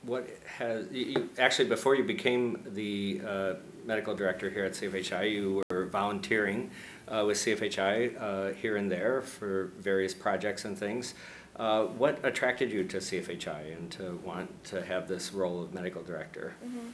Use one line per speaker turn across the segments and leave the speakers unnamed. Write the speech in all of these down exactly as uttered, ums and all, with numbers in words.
what has, you, you, actually before you became the uh, medical director here at C F H I, you were volunteering uh, with C F H I uh, here and there for various projects and things. Uh, what attracted you to C F H I and to want to have this role of medical director?
Mm-hmm.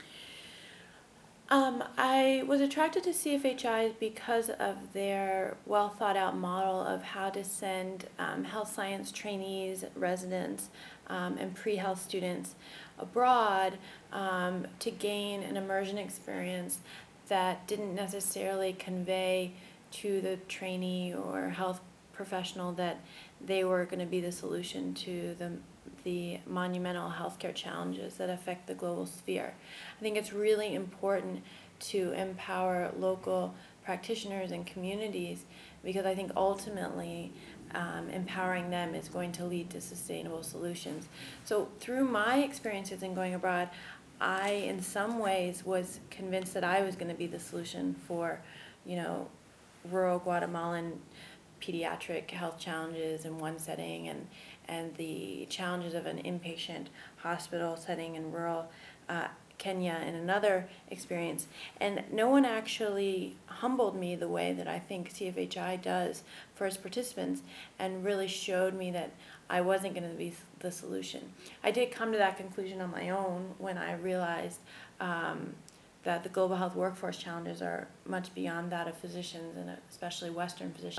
Um, I was attracted to C F H I because of their well thought out model of how to send um, health science trainees, residents, um, and pre-health students abroad um, to gain an immersion experience that didn't necessarily convey to the trainee or health professional that they were going to be the solution to the the monumental healthcare challenges that affect the global sphere. I think it's really important to empower local practitioners and communities because I think ultimately um, empowering them is going to lead to sustainable solutions. So through my experiences in going abroad, I in some ways was convinced that I was going to be the solution for, you know, rural Guatemalan pediatric health challenges in one setting and, and the challenges of an inpatient hospital setting in rural uh, Kenya in another experience. And no one actually humbled me the way that I think C F H I does for its participants and really showed me that I wasn't going to be the solution. I did come to that conclusion on my own when I realized um, that the global health workforce challenges are much beyond that of physicians and especially Western physicians.